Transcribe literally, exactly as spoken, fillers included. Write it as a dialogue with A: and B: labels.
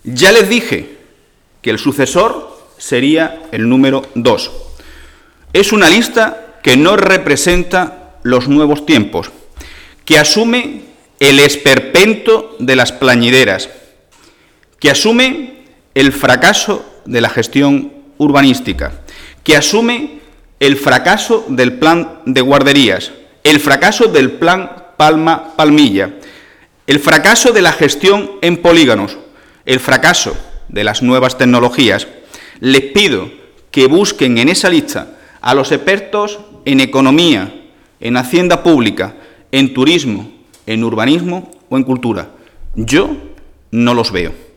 A: Ya les dije que el sucesor sería el número dos. Es una lista que no representa los nuevos tiempos, que asume el esperpento de las plañideras, que asume el fracaso de la gestión urbanística, que asume el fracaso del plan de guarderías, el fracaso del plan Palma-Palmilla, el fracaso de la gestión en polígonos, el fracaso de las nuevas tecnologías. Les pido que busquen en esa lista a los expertos en economía, en hacienda pública, en turismo, en urbanismo o en cultura. Yo no los veo.